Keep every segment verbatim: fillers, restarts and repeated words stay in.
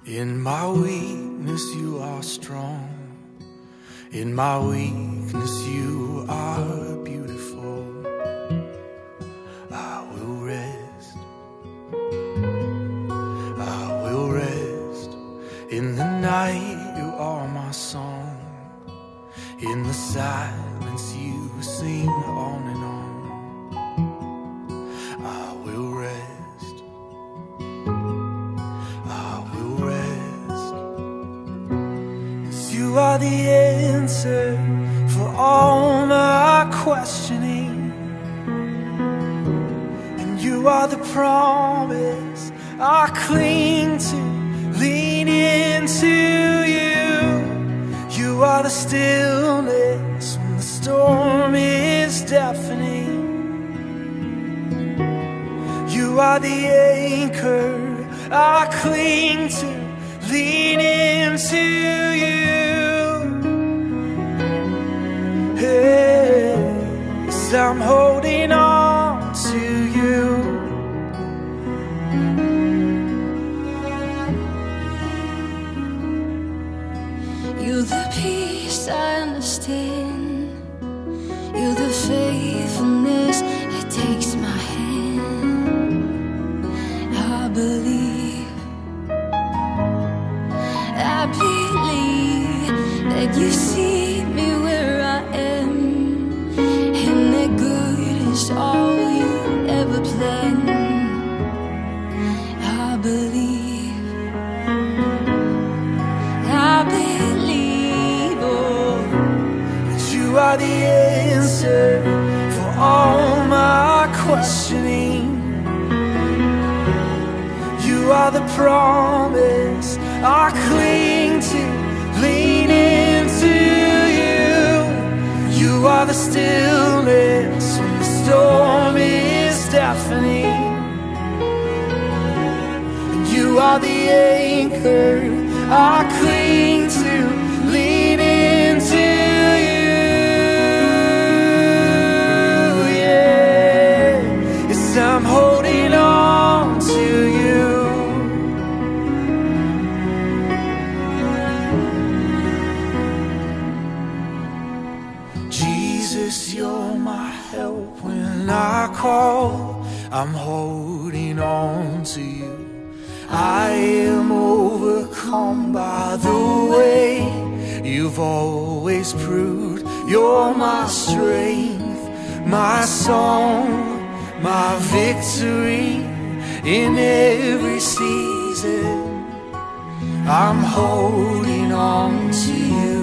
In my weakness you are strong. In my weakness you are beautiful. I will rest. I will rest. In the night you are my song. In the silence you sing on and on. I will rest. I will rest. 'Cause you are the answer for all my questioning. And you are the promise I cling to, lean into you. You are the stillness when the storm is deafening. You are the anchor I cling to, lean into you. Hey, 'cause I'm holding on to you. You're the peace I understand. You're the faithfulness that takes my hand. I believe, I believe that you see me where I am, and that good is all you ever planned. I believe, I believe, oh, that you are the answer for all my questioning. You are the promise I cling to, lean into you. You are the stillness when the storm is deafening. And you are the anchor I cling to, lean into you. Yeah, yes, I'm holding on to you. Jesus, you're my help when I call. I'm holding on to you. I am overcome by the way you've always proved. You're my strength, my song, my victory in every season. I'm holding on to you.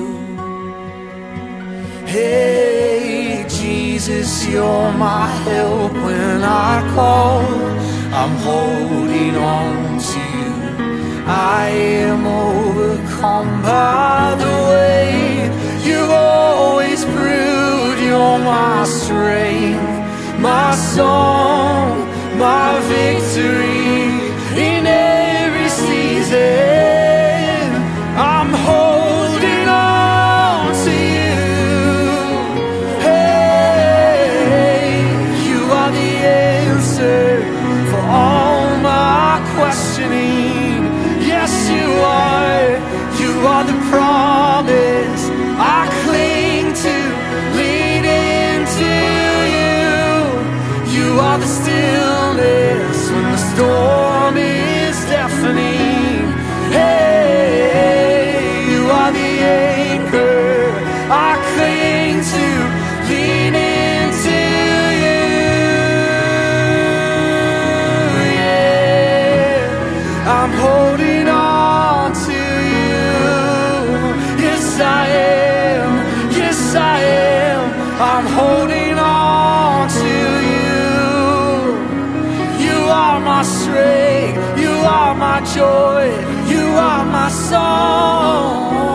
Hey, Jesus, you're my help when I call. I'm holding on to you. I am overcome by the way you've always proved. You're my strength, my song, my victory in every season. I'm holding on to you. Hey, you are the answer for all my questioning. Yes, you are. You are the promise I cling to, lean into you. You are the stillness when the storm is deafening. Hey, you are the anchor I cling to, lean into you. I'm holding on to you. Yes, I am. Yes, I am. I'm holding on to you. You are my strength. You are my joy. You are my song.